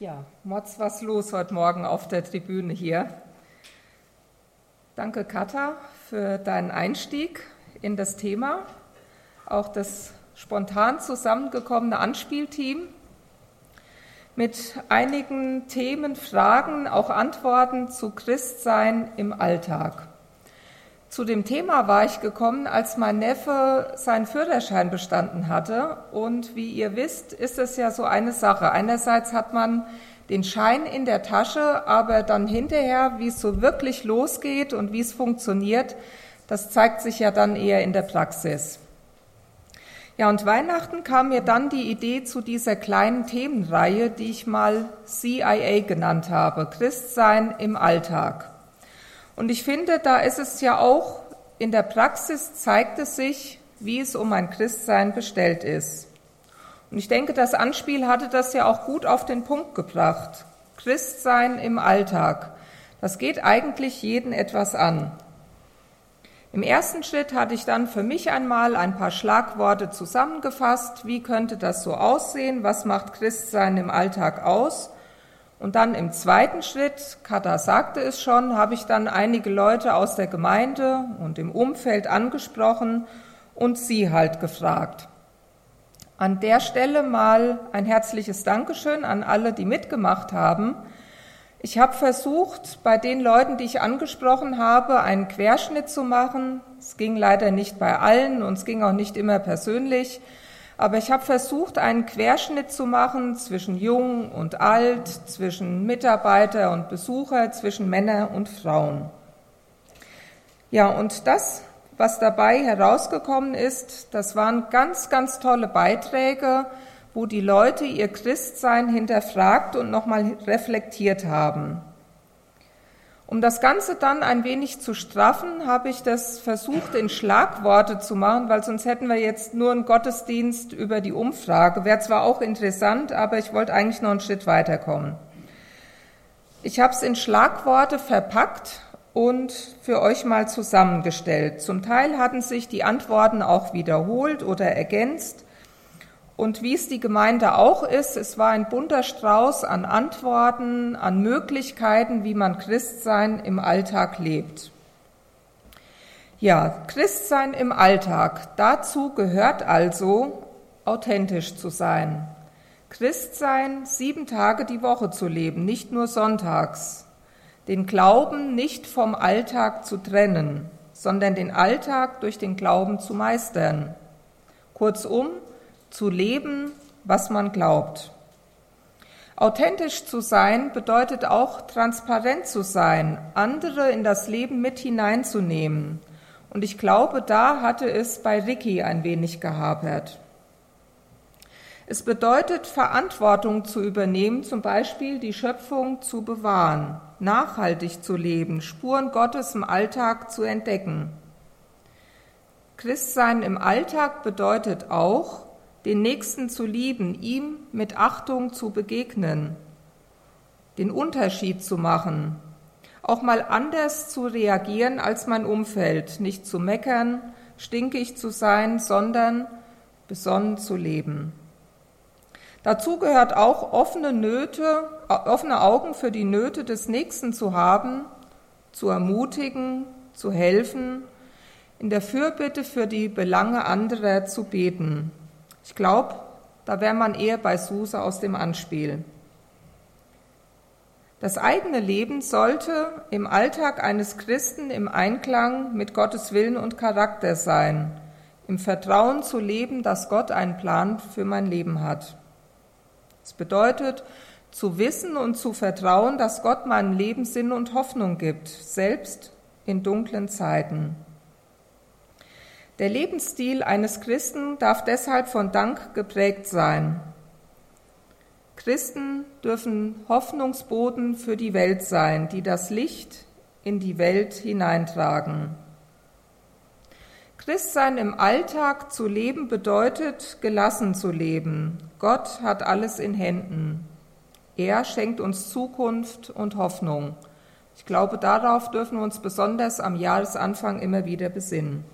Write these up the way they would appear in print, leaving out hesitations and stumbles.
Ja, Mods, was los heute Morgen auf der Tribüne hier. Danke, Katha, für deinen Einstieg in das Thema, auch das spontan zusammengekommene Anspielteam mit einigen Themen, Fragen, auch Antworten zu Christsein im Alltag. Zu dem Thema war ich gekommen, als mein Neffe seinen Führerschein bestanden hatte. Und wie ihr wisst, ist es ja so eine Sache. Einerseits hat man den Schein in der Tasche, aber dann hinterher, wie es so wirklich losgeht und wie es funktioniert, das zeigt sich ja dann eher in der Praxis. Ja, und Weihnachten kam mir dann die Idee zu dieser kleinen Themenreihe, die ich mal CIA genannt habe, Christsein im Alltag. Und ich finde, da ist es ja auch, in der Praxis zeigt es sich, wie es um ein Christsein bestellt ist. Und ich denke, das Anspiel hatte das ja auch gut auf den Punkt gebracht. Christsein im Alltag, das geht eigentlich jeden etwas an. Im ersten Schritt hatte ich dann für mich einmal ein paar Schlagworte zusammengefasst. Wie könnte das so aussehen? Was macht Christsein im Alltag aus? Und dann im zweiten Schritt, Katha sagte es schon, habe ich dann einige Leute aus der Gemeinde und im Umfeld angesprochen und sie halt gefragt. An der Stelle mal ein herzliches Dankeschön an alle, die mitgemacht haben. Ich habe versucht, bei den Leuten, die ich angesprochen habe, einen Querschnitt zu machen. Es ging leider nicht bei allen und es ging auch nicht immer persönlich. Aber ich habe versucht, einen Querschnitt zu machen zwischen Jung und Alt, zwischen Mitarbeiter und Besucher, zwischen Männern und Frauen. Ja, und das, was dabei herausgekommen ist, das waren ganz, ganz tolle Beiträge, wo die Leute ihr Christsein hinterfragt und nochmal reflektiert haben. Um das Ganze dann ein wenig zu straffen, habe ich das versucht, in Schlagworte zu machen, weil sonst hätten wir jetzt nur einen Gottesdienst über die Umfrage. Wäre zwar auch interessant, aber ich wollte eigentlich noch einen Schritt weiterkommen. Ich habe es in Schlagworte verpackt und für euch mal zusammengestellt. Zum Teil hatten sich die Antworten auch wiederholt oder ergänzt. Und wie es die Gemeinde auch ist, es war ein bunter Strauß an Antworten, an Möglichkeiten, wie man Christsein im Alltag lebt. Ja, Christsein im Alltag, dazu gehört also, authentisch zu sein. Christsein 7 Tage die Woche zu leben, nicht nur sonntags. Den Glauben nicht vom Alltag zu trennen, sondern den Alltag durch den Glauben zu meistern. Kurzum, zu leben, was man glaubt. Authentisch zu sein bedeutet auch, transparent zu sein, andere in das Leben mit hineinzunehmen. Und ich glaube, da hatte es bei Ricky ein wenig gehapert. Es bedeutet, Verantwortung zu übernehmen, zum Beispiel die Schöpfung zu bewahren, nachhaltig zu leben, Spuren Gottes im Alltag zu entdecken. Christsein im Alltag bedeutet auch, den Nächsten zu lieben, ihm mit Achtung zu begegnen, den Unterschied zu machen, auch mal anders zu reagieren als mein Umfeld, nicht zu meckern, stinkig zu sein, sondern besonnen zu leben. Dazu gehört auch, offene Augen für die Nöte des Nächsten zu haben, zu ermutigen, zu helfen, in der Fürbitte für die Belange anderer zu beten. Ich glaube, da wäre man eher bei Suse aus dem Anspiel. Das eigene Leben sollte im Alltag eines Christen im Einklang mit Gottes Willen und Charakter sein, im Vertrauen zu leben, dass Gott einen Plan für mein Leben hat. Es bedeutet, zu wissen und zu vertrauen, dass Gott meinem Leben Sinn und Hoffnung gibt, selbst in dunklen Zeiten. Der Lebensstil eines Christen darf deshalb von Dank geprägt sein. Christen dürfen Hoffnungsboten für die Welt sein, die das Licht in die Welt hineintragen. Christsein im Alltag zu leben bedeutet, gelassen zu leben. Gott hat alles in Händen. Er schenkt uns Zukunft und Hoffnung. Ich glaube, darauf dürfen wir uns besonders am Jahresanfang immer wieder besinnen.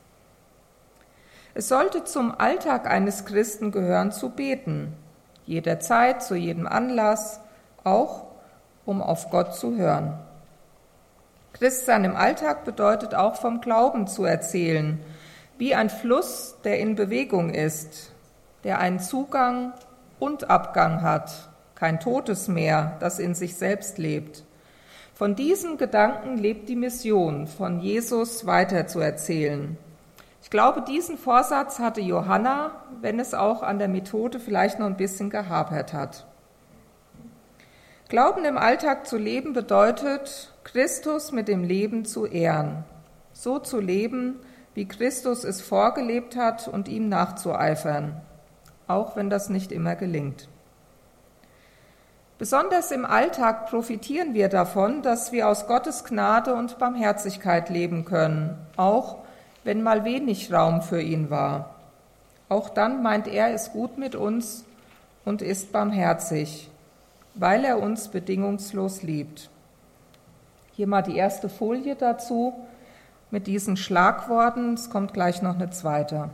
Es sollte zum Alltag eines Christen gehören, zu beten. Jederzeit, zu jedem Anlass, auch um auf Gott zu hören. Christsein im Alltag bedeutet auch vom Glauben zu erzählen, wie ein Fluss, der in Bewegung ist, der einen Zugang und Abgang hat, kein totes Meer, das in sich selbst lebt. Von diesem Gedanken lebt die Mission, von Jesus weiterzuerzählen. Ich glaube, diesen Vorsatz hatte Johanna, wenn es auch an der Methode vielleicht noch ein bisschen gehapert hat. Glauben im Alltag zu leben bedeutet, Christus mit dem Leben zu ehren, so zu leben, wie Christus es vorgelebt hat und ihm nachzueifern, auch wenn das nicht immer gelingt. Besonders im Alltag profitieren wir davon, dass wir aus Gottes Gnade und Barmherzigkeit leben können, auch wenn mal wenig Raum für ihn war. Auch dann meint er es gut mit uns und ist barmherzig, weil er uns bedingungslos liebt. Hier mal die erste Folie dazu mit diesen Schlagworten. Es kommt gleich noch eine zweite.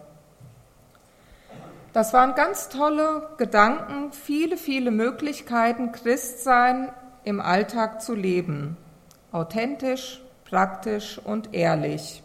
Das waren ganz tolle Gedanken, viele, viele Möglichkeiten, Christsein im Alltag zu leben. Authentisch, praktisch und ehrlich.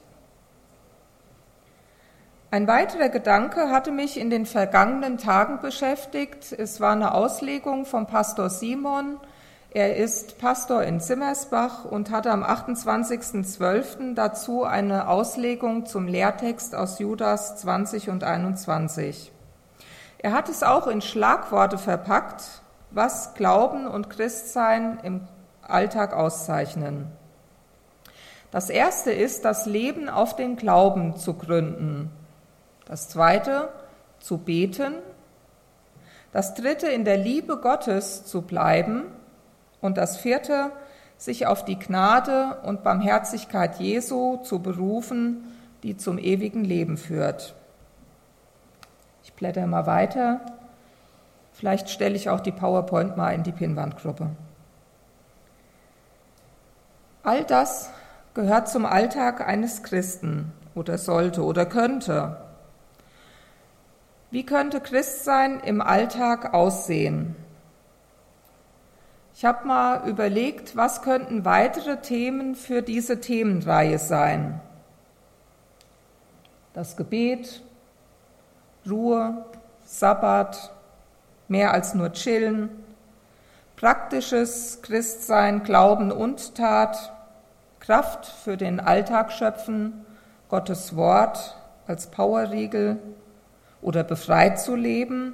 Ein weiterer Gedanke hatte mich in den vergangenen Tagen beschäftigt. Es war eine Auslegung vom Pastor Simon. Er ist Pastor in Zimmersbach und hatte am 28.12. dazu eine Auslegung zum Lehrtext aus Judas 20 und 21. Er hat es auch in Schlagworte verpackt, was Glauben und Christsein im Alltag auszeichnen. Das erste ist, das Leben auf den Glauben zu gründen. Das zweite, zu beten. Das dritte, in der Liebe Gottes zu bleiben. Und das vierte, sich auf die Gnade und Barmherzigkeit Jesu zu berufen, die zum ewigen Leben führt. Ich blätter mal weiter. Vielleicht stelle ich auch die PowerPoint mal in die Pinnwandgruppe. All das gehört zum Alltag eines Christen oder sollte oder könnte. Wie könnte Christsein im Alltag aussehen? Ich habe mal überlegt, was könnten weitere Themen für diese Themenreihe sein? Das Gebet, Ruhe, Sabbat, mehr als nur chillen, praktisches Christsein, Glauben und Tat, Kraft für den Alltag schöpfen, Gottes Wort als Powerriegel oder befreit zu leben,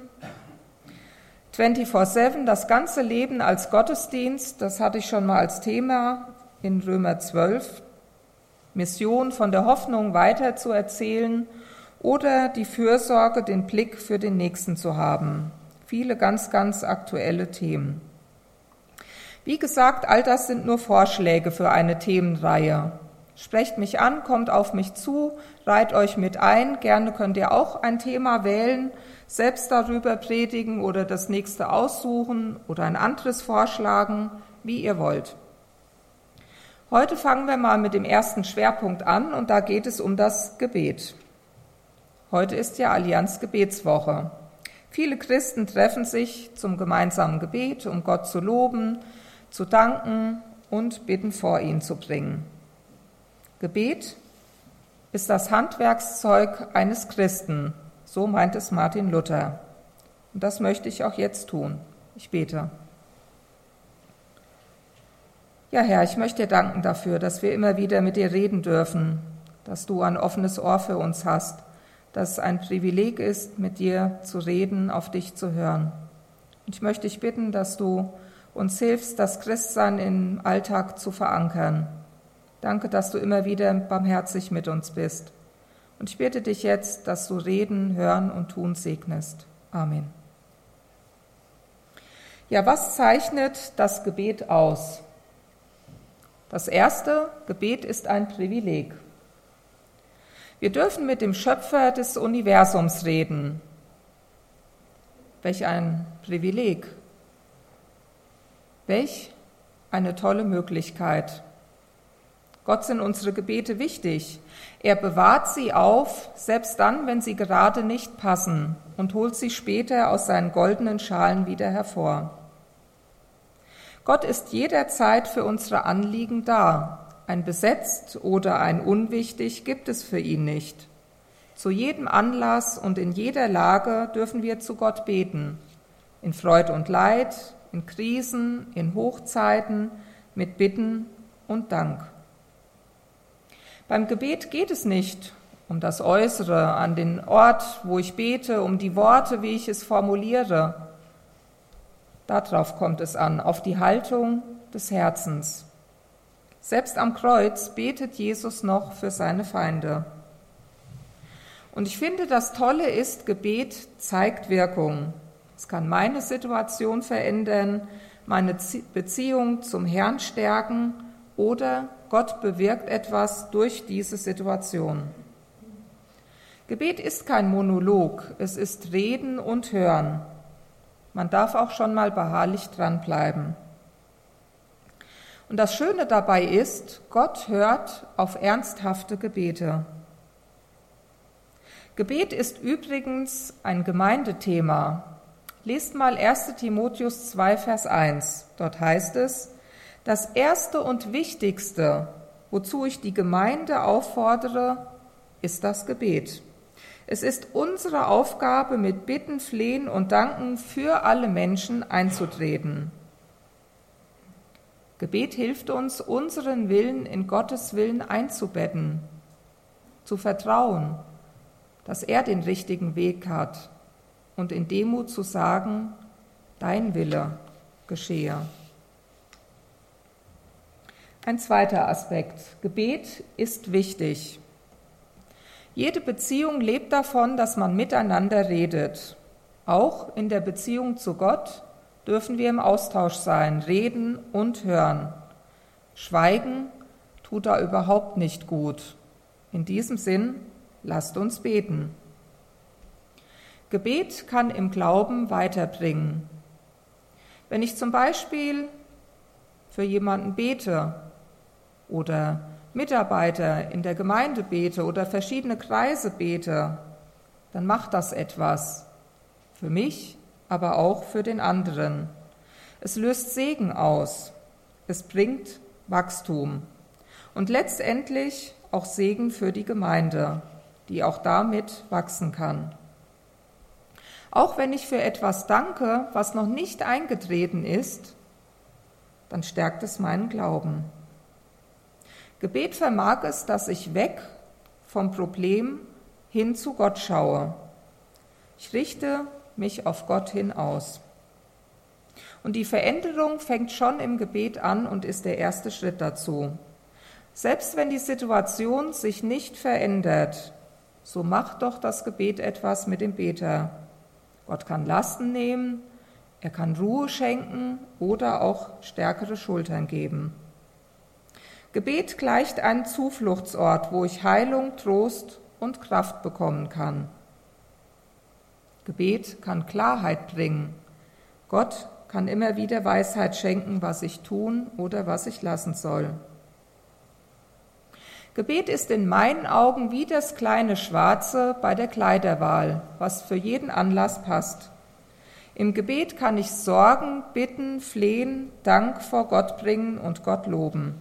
24/7, das ganze Leben als Gottesdienst, das hatte ich schon mal als Thema in Römer 12, Mission von der Hoffnung weiter zu erzählen oder die Fürsorge, den Blick für den Nächsten zu haben. Viele ganz, ganz aktuelle Themen. Wie gesagt, all das sind nur Vorschläge für eine Themenreihe. Sprecht mich an, kommt auf mich zu, reiht euch mit ein. Gerne könnt ihr auch ein Thema wählen, selbst darüber predigen oder das nächste aussuchen oder ein anderes vorschlagen, wie ihr wollt. Heute fangen wir mal mit dem ersten Schwerpunkt an und da geht es um das Gebet. Heute ist ja Allianz-Gebetswoche. Viele Christen treffen sich zum gemeinsamen Gebet, um Gott zu loben, zu danken und Bitten vor ihn zu bringen. Gebet ist das Handwerkszeug eines Christen, so meint es Martin Luther. Und das möchte ich auch jetzt tun. Ich bete. Ja, Herr, ich möchte dir danken dafür, dass wir immer wieder mit dir reden dürfen, dass du ein offenes Ohr für uns hast, dass es ein Privileg ist, mit dir zu reden, auf dich zu hören. Und ich möchte dich bitten, dass du uns hilfst, das Christsein im Alltag zu verankern. Danke, dass du immer wieder barmherzig mit uns bist. Und ich bitte dich jetzt, dass du Reden, Hören und Tun segnest. Amen. Ja, was zeichnet das Gebet aus? Das erste, Gebet ist ein Privileg. Wir dürfen mit dem Schöpfer des Universums reden. Welch ein Privileg. Welch eine tolle Möglichkeit. Gott sind unsere Gebete wichtig. Er bewahrt sie auf, selbst dann, wenn sie gerade nicht passen, und holt sie später aus seinen goldenen Schalen wieder hervor. Gott ist jederzeit für unsere Anliegen da. Ein besetzt oder ein unwichtig gibt es für ihn nicht. Zu jedem Anlass und in jeder Lage dürfen wir zu Gott beten. In Freud und Leid, in Krisen, in Hochzeiten, mit Bitten und Dank. Beim Gebet geht es nicht um das Äußere, an den Ort, wo ich bete, um die Worte, wie ich es formuliere. Darauf kommt es an, auf die Haltung des Herzens. Selbst am Kreuz betet Jesus noch für seine Feinde. Und ich finde, das Tolle ist, Gebet zeigt Wirkung. Es kann meine Situation verändern, meine Beziehung zum Herrn stärken oder Gott bewirkt etwas durch diese Situation. Gebet ist kein Monolog, es ist Reden und Hören. Man darf auch schon mal beharrlich dranbleiben. Und das Schöne dabei ist, Gott hört auf ernsthafte Gebete. Gebet ist übrigens ein Gemeindethema. Lest mal 1. Timotheus 2, Vers 1. Dort heißt es, das Erste und Wichtigste, wozu ich die Gemeinde auffordere, ist das Gebet. Es ist unsere Aufgabe, mit Bitten, Flehen und Danken für alle Menschen einzutreten. Gebet hilft uns, unseren Willen in Gottes Willen einzubetten, zu vertrauen, dass er den richtigen Weg hat und in Demut zu sagen, dein Wille geschehe. Ein zweiter Aspekt. Gebet ist wichtig. Jede Beziehung lebt davon, dass man miteinander redet. Auch in der Beziehung zu Gott dürfen wir im Austausch sein, reden und hören. Schweigen tut da überhaupt nicht gut. In diesem Sinn, lasst uns beten. Gebet kann im Glauben weiterbringen. Wenn ich zum Beispiel für jemanden bete oder Mitarbeiter in der Gemeinde bete oder verschiedene Kreise bete, dann macht das etwas. Für mich, aber auch für den anderen. Es löst Segen aus. Es bringt Wachstum. Und letztendlich auch Segen für die Gemeinde, die auch damit wachsen kann. Auch wenn ich für etwas danke, was noch nicht eingetreten ist, dann stärkt es meinen Glauben. Gebet vermag es, dass ich weg vom Problem hin zu Gott schaue. Ich richte mich auf Gott hin aus. Und die Veränderung fängt schon im Gebet an und ist der erste Schritt dazu. Selbst wenn die Situation sich nicht verändert, so macht doch das Gebet etwas mit dem Beter. Gott kann Lasten nehmen, er kann Ruhe schenken oder auch stärkere Schultern geben. Gebet gleicht einem Zufluchtsort, wo ich Heilung, Trost und Kraft bekommen kann. Gebet kann Klarheit bringen. Gott kann immer wieder Weisheit schenken, was ich tun oder was ich lassen soll. Gebet ist in meinen Augen wie das kleine Schwarze bei der Kleiderwahl, was für jeden Anlass passt. Im Gebet kann ich sorgen, bitten, flehen, Dank vor Gott bringen und Gott loben.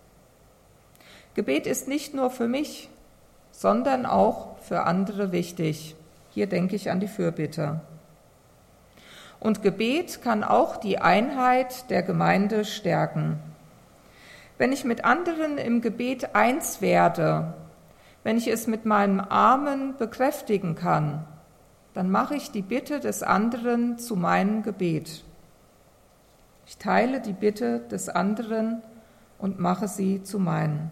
Gebet ist nicht nur für mich, sondern auch für andere wichtig. Hier denke ich an die Fürbitte. Und Gebet kann auch die Einheit der Gemeinde stärken. Wenn ich mit anderen im Gebet eins werde, wenn ich es mit meinem Armen bekräftigen kann, dann mache ich die Bitte des anderen zu meinem Gebet. Ich teile die Bitte des anderen und mache sie zu meinen.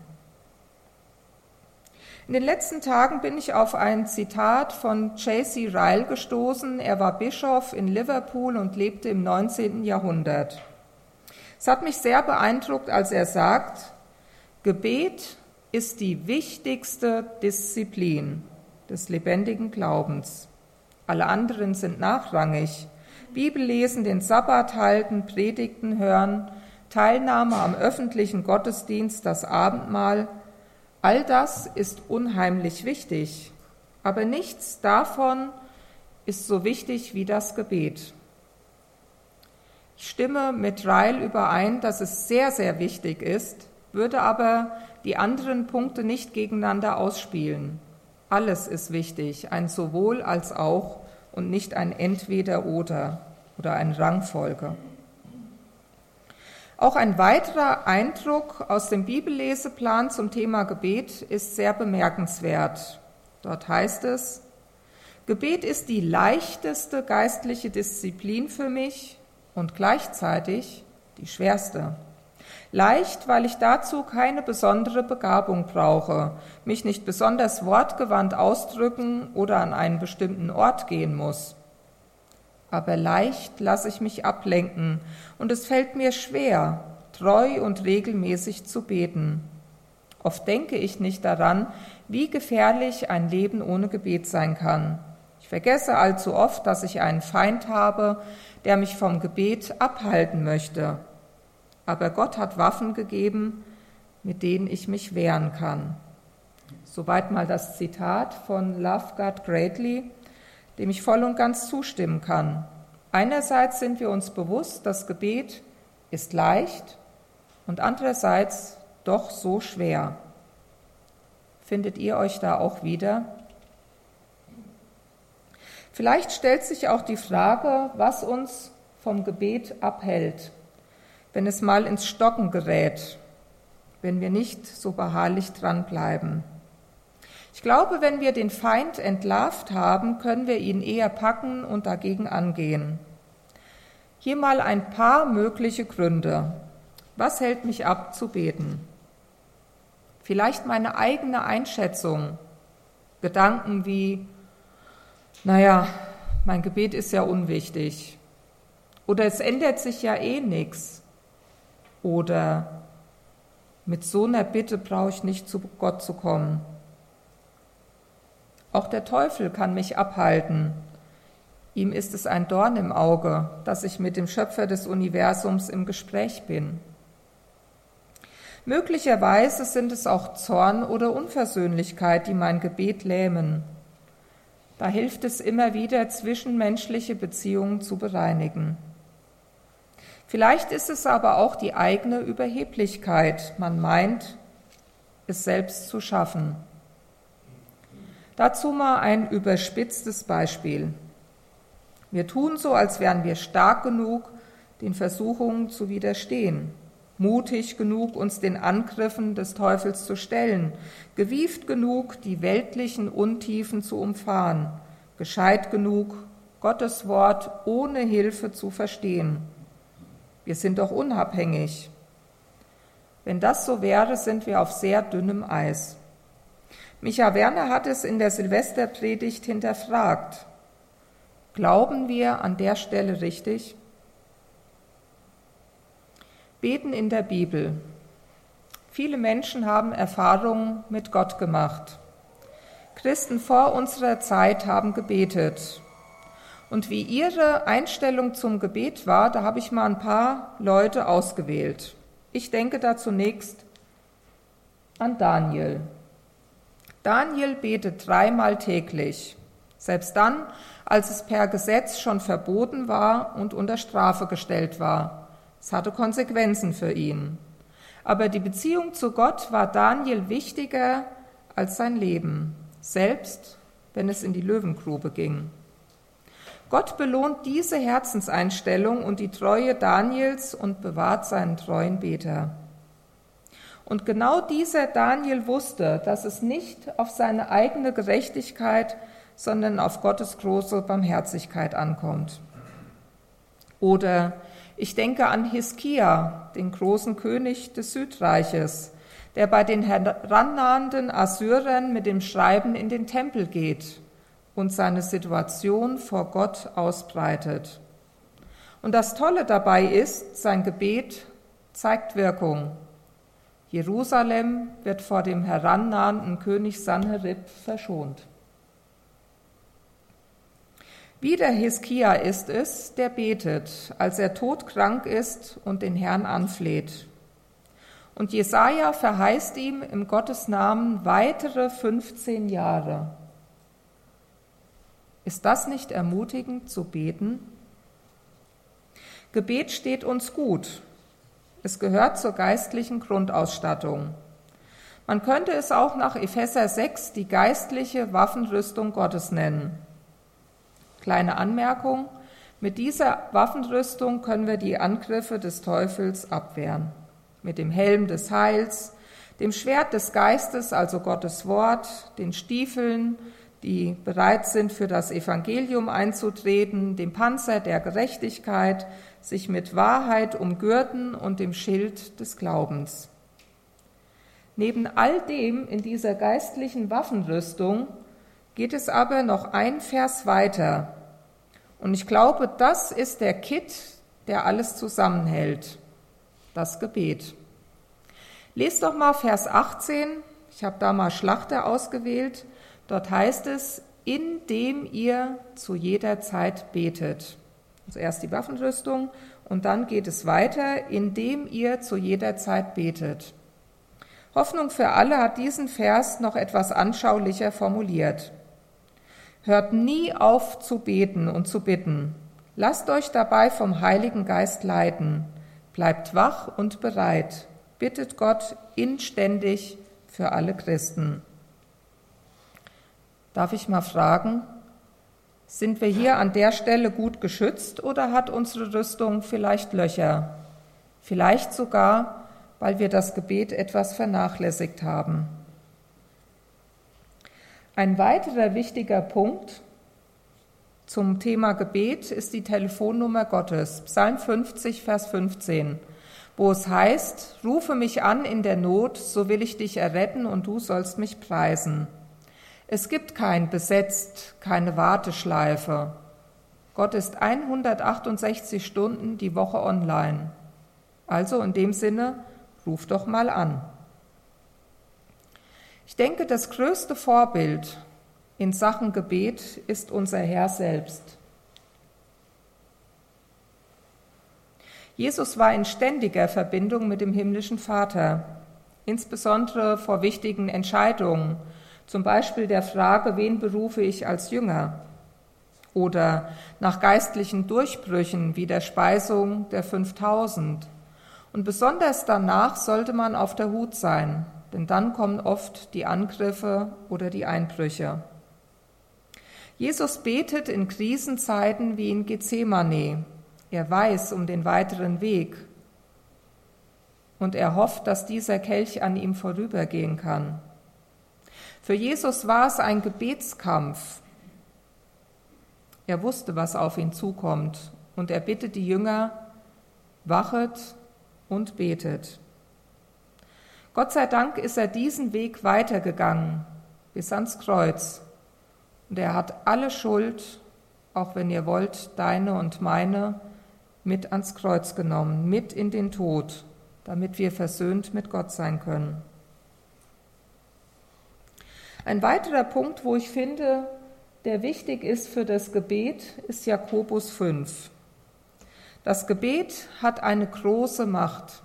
In den letzten Tagen bin ich auf ein Zitat von J.C. Ryle gestoßen. Er war Bischof in Liverpool und lebte im 19. Jahrhundert. Es hat mich sehr beeindruckt, als er sagt, Gebet ist die wichtigste Disziplin des lebendigen Glaubens. Alle anderen sind nachrangig. Bibel lesen, den Sabbat halten, Predigten hören, Teilnahme am öffentlichen Gottesdienst, das Abendmahl, all das ist unheimlich wichtig, aber nichts davon ist so wichtig wie das Gebet. Ich stimme mit Ryle überein, dass es sehr, sehr wichtig ist, würde aber die anderen Punkte nicht gegeneinander ausspielen. Alles ist wichtig, ein sowohl als auch und nicht ein Entweder-Oder oder eine Rangfolge. Auch ein weiterer Eindruck aus dem Bibelleseplan zum Thema Gebet ist sehr bemerkenswert. Dort heißt es: Gebet ist die leichteste geistliche Disziplin für mich und gleichzeitig die schwerste. Leicht, weil ich dazu keine besondere Begabung brauche, mich nicht besonders wortgewandt ausdrücken oder an einen bestimmten Ort gehen muss. Aber leicht lasse ich mich ablenken und es fällt mir schwer, treu und regelmäßig zu beten. Oft denke ich nicht daran, wie gefährlich ein Leben ohne Gebet sein kann. Ich vergesse allzu oft, dass ich einen Feind habe, der mich vom Gebet abhalten möchte. Aber Gott hat Waffen gegeben, mit denen ich mich wehren kann. Soweit mal das Zitat von Love God Greatly, dem ich voll und ganz zustimmen kann. Einerseits sind wir uns bewusst, das Gebet ist leicht und andererseits doch so schwer. Findet ihr euch da auch wieder? Vielleicht stellt sich auch die Frage, was uns vom Gebet abhält, wenn es mal ins Stocken gerät, wenn wir nicht so beharrlich dranbleiben. Ich glaube, wenn wir den Feind entlarvt haben, können wir ihn eher packen und dagegen angehen. Hier mal ein paar mögliche Gründe. Was hält mich ab, zu beten? Vielleicht meine eigene Einschätzung. Gedanken wie, mein Gebet ist ja unwichtig. Oder es ändert sich ja eh nichts. Oder mit so einer Bitte brauche ich nicht zu Gott zu kommen. Auch der Teufel kann mich abhalten. Ihm ist es ein Dorn im Auge, dass ich mit dem Schöpfer des Universums im Gespräch bin. Möglicherweise sind es auch Zorn oder Unversöhnlichkeit, die mein Gebet lähmen. Da hilft es immer wieder, zwischenmenschliche Beziehungen zu bereinigen. Vielleicht ist es aber auch die eigene Überheblichkeit. Man meint, es selbst zu schaffen. Dazu mal ein überspitztes Beispiel. Wir tun so, als wären wir stark genug, den Versuchungen zu widerstehen, mutig genug, uns den Angriffen des Teufels zu stellen, gewieft genug, die weltlichen Untiefen zu umfahren, gescheit genug, Gottes Wort ohne Hilfe zu verstehen. Wir sind doch unabhängig. Wenn das so wäre, sind wir auf sehr dünnem Eis. Micha Werner hat es in der Silvesterpredigt hinterfragt. Glauben wir an der Stelle richtig? Beten in der Bibel. Viele Menschen haben Erfahrungen mit Gott gemacht. Christen vor unserer Zeit haben gebetet. Und wie ihre Einstellung zum Gebet war, da habe ich mal ein paar Leute ausgewählt. Ich denke da zunächst an Daniel. Daniel betet 3-mal täglich, selbst dann, als es per Gesetz schon verboten war und unter Strafe gestellt war. Es hatte Konsequenzen für ihn. Aber die Beziehung zu Gott war Daniel wichtiger als sein Leben, selbst wenn es in die Löwengrube ging. Gott belohnt diese Herzenseinstellung und die Treue Daniels und bewahrt seinen treuen Beter. Und genau dieser Daniel wusste, dass es nicht auf seine eigene Gerechtigkeit, sondern auf Gottes große Barmherzigkeit ankommt. Oder ich denke an Hiskia, den großen König des Südreiches, der bei den herannahenden Assyrern mit dem Schreiben in den Tempel geht und seine Situation vor Gott ausbreitet. Und das Tolle dabei ist, sein Gebet zeigt Wirkung. Jerusalem wird vor dem herannahenden König Sanherib verschont. Wieder Hiskia ist es, der betet, als er todkrank ist und den Herrn anfleht. Und Jesaja verheißt ihm im Gottes Namen weitere 15 Jahre. Ist das nicht ermutigend zu beten? Gebet steht uns gut. Es gehört zur geistlichen Grundausstattung. Man könnte es auch nach Epheser 6 die geistliche Waffenrüstung Gottes nennen. Kleine Anmerkung: Mit dieser Waffenrüstung können wir die Angriffe des Teufels abwehren. Mit dem Helm des Heils, dem Schwert des Geistes, also Gottes Wort, den Stiefeln, die bereit sind, für das Evangelium einzutreten, dem Panzer der Gerechtigkeit, sich mit Wahrheit umgürten und dem Schild des Glaubens. Neben all dem in dieser geistlichen Waffenrüstung geht es aber noch ein Vers weiter. Und ich glaube, das ist der Kitt, der alles zusammenhält, das Gebet. Lest doch mal Vers 18, ich habe da mal Schlachter ausgewählt. Dort heißt es, indem ihr zu jeder Zeit betet. Also erst die Waffenrüstung und dann geht es weiter, indem ihr zu jeder Zeit betet. Hoffnung für alle hat diesen Vers noch etwas anschaulicher formuliert. Hört nie auf zu beten und zu bitten. Lasst euch dabei vom Heiligen Geist leiten. Bleibt wach und bereit. Bittet Gott inständig für alle Christen. Darf ich mal fragen, sind wir hier an der Stelle gut geschützt oder hat unsere Rüstung vielleicht Löcher? Vielleicht sogar, weil wir das Gebet etwas vernachlässigt haben. Ein weiterer wichtiger Punkt zum Thema Gebet ist die Telefonnummer Gottes, Psalm 50, Vers 15, wo es heißt, rufe mich an in der Not, so will ich dich erretten und du sollst mich preisen. Es gibt kein Besetzt, keine Warteschleife. Gott ist 168 Stunden die Woche online. Also in dem Sinne, ruf doch mal an. Ich denke, das größte Vorbild in Sachen Gebet ist unser Herr selbst. Jesus war in ständiger Verbindung mit dem himmlischen Vater, insbesondere vor wichtigen Entscheidungen, zum Beispiel der Frage, wen berufe ich als Jünger? Oder nach geistlichen Durchbrüchen wie der Speisung der 5000. Und besonders danach sollte man auf der Hut sein, denn dann kommen oft die Angriffe oder die Einbrüche. Jesus betet in Krisenzeiten wie in Gethsemane. Er weiß um den weiteren Weg und er hofft, dass dieser Kelch an ihm vorübergehen kann. Für Jesus war es ein Gebetskampf. Er wusste, was auf ihn zukommt und er bittet die Jünger, wachet und betet. Gott sei Dank ist er diesen Weg weitergegangen bis ans Kreuz und er hat alle Schuld, auch wenn ihr wollt, deine und meine, mit ans Kreuz genommen, mit in den Tod, damit wir versöhnt mit Gott sein können. Ein weiterer Punkt, wo ich finde, der wichtig ist für das Gebet, ist Jakobus 5. Das Gebet hat eine große Macht.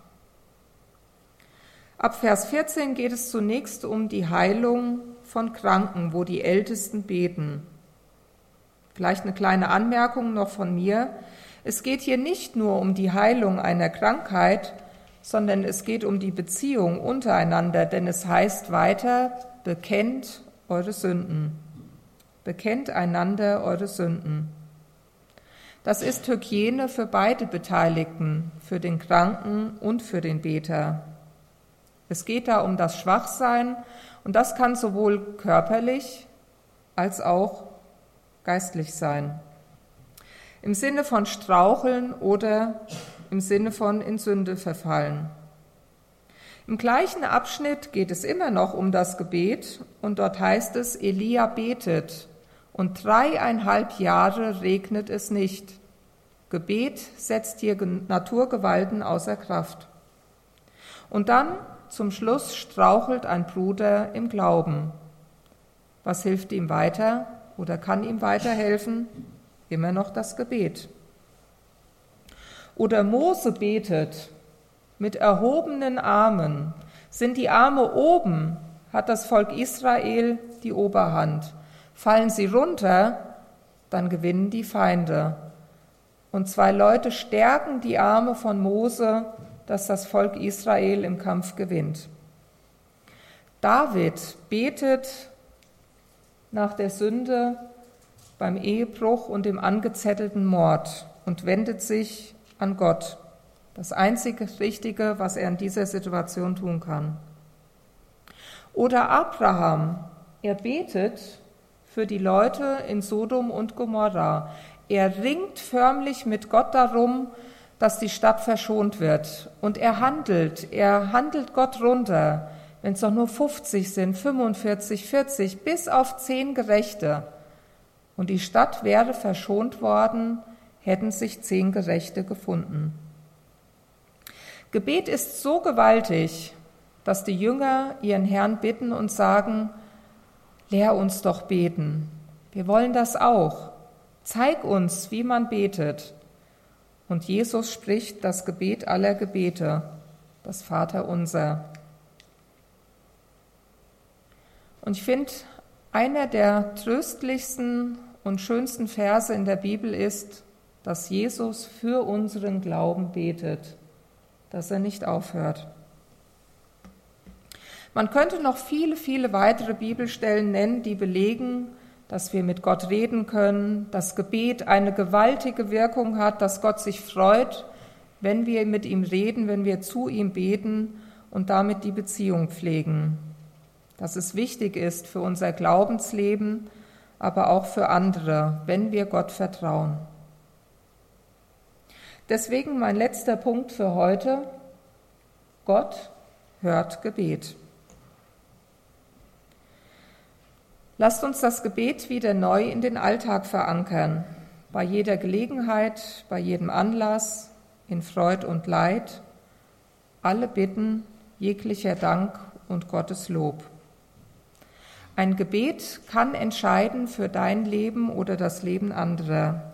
Ab Vers 14 geht es zunächst um die Heilung von Kranken, wo die Ältesten beten. Vielleicht eine kleine Anmerkung noch von mir. Es geht hier nicht nur um die Heilung einer Krankheit, sondern es geht um die Beziehung untereinander, denn es heißt weiter, bekennt eure Sünden. Bekennt einander eure Sünden. Das ist Hygiene für beide Beteiligten, für den Kranken und für den Beter. Es geht da um das Schwachsein und das kann sowohl körperlich als auch geistlich sein. Im Sinne von straucheln oder im Sinne von in Sünde verfallen. Im gleichen Abschnitt geht es immer noch um das Gebet und dort heißt es, Elia betet und 3,5 Jahre regnet es nicht. Gebet setzt hier Naturgewalten außer Kraft. Und dann zum Schluss strauchelt ein Bruder im Glauben. Was hilft ihm weiter oder kann ihm weiterhelfen? Immer noch das Gebet. Oder Mose betet mit erhobenen Armen. Sind die Arme oben, hat das Volk Israel die Oberhand. Fallen sie runter, dann gewinnen die Feinde. und 2 Leute stärken die Arme von Mose, dass das Volk Israel im Kampf gewinnt. David betet nach der Sünde beim Ehebruch und dem angezettelten Mord und wendet sich an Gott. Das einzige Richtige, was er in dieser Situation tun kann. Oder Abraham, er betet für die Leute in Sodom und Gomorra. Er ringt förmlich mit Gott darum, dass die Stadt verschont wird. Und er handelt Gott runter, wenn es doch nur 50 sind, 45, 40, bis auf 10 Gerechte. Und die Stadt wäre verschont worden, hätten sich 10 Gerechte gefunden. Gebet ist so gewaltig, dass die Jünger ihren Herrn bitten und sagen, lehr uns doch beten. Wir wollen das auch. Zeig uns, wie man betet. Und Jesus spricht das Gebet aller Gebete, das Vaterunser. Und ich finde, einer der tröstlichsten und schönsten Verse in der Bibel ist, dass Jesus für unseren Glauben betet, dass er nicht aufhört. Man könnte noch viele, viele weitere Bibelstellen nennen, die belegen, dass wir mit Gott reden können, dass Gebet eine gewaltige Wirkung hat, dass Gott sich freut, wenn wir mit ihm reden, wenn wir zu ihm beten und damit die Beziehung pflegen. Dass es wichtig ist für unser Glaubensleben, aber auch für andere, wenn wir Gott vertrauen. Deswegen mein letzter Punkt für heute: Gott hört Gebet. Lasst uns das Gebet wieder neu in den Alltag verankern, bei jeder Gelegenheit, bei jedem Anlass, in Freud und Leid, alle Bitten, jeglicher Dank und Gottes Lob. Ein Gebet kann entscheiden für dein Leben oder das Leben anderer.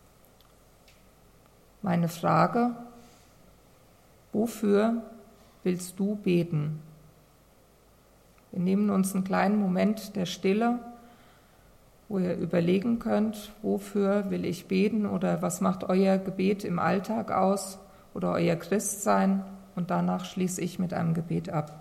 Meine Frage: Wofür willst du beten? Wir nehmen uns einen kleinen Moment der Stille, wo ihr überlegen könnt, wofür will ich beten oder was macht euer Gebet im Alltag aus oder euer Christsein, und danach schließe ich mit einem Gebet ab.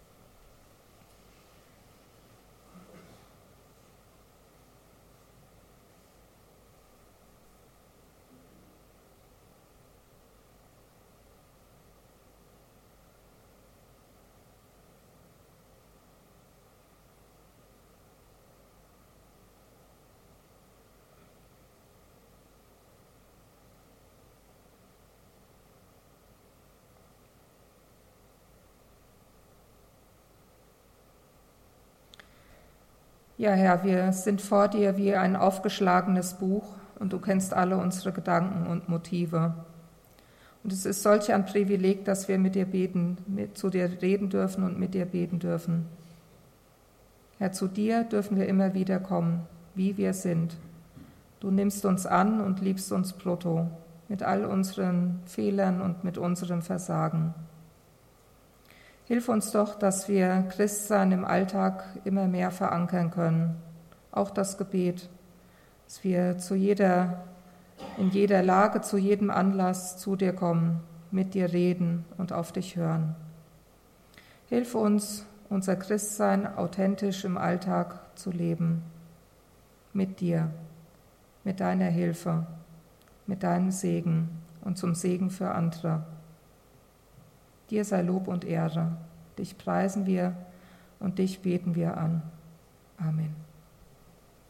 Ja, Herr, wir sind vor dir wie ein aufgeschlagenes Buch und du kennst alle unsere Gedanken und Motive. Und es ist solch ein Privileg, dass wir mit dir beten, zu dir reden dürfen und mit dir beten dürfen. Herr, zu dir dürfen wir immer wieder kommen, wie wir sind. Du nimmst uns an und liebst uns brutto, mit all unseren Fehlern und mit unserem Versagen. Hilf uns doch, dass wir Christsein im Alltag immer mehr verankern können, auch das Gebet, dass wir in jeder Lage, zu jedem Anlass zu dir kommen, mit dir reden und auf dich hören. Hilf uns, unser Christsein authentisch im Alltag zu leben, mit dir, mit deiner Hilfe, mit deinem Segen und zum Segen für andere. Dir sei Lob und Ehre, dich preisen wir und dich beten wir an. Amen.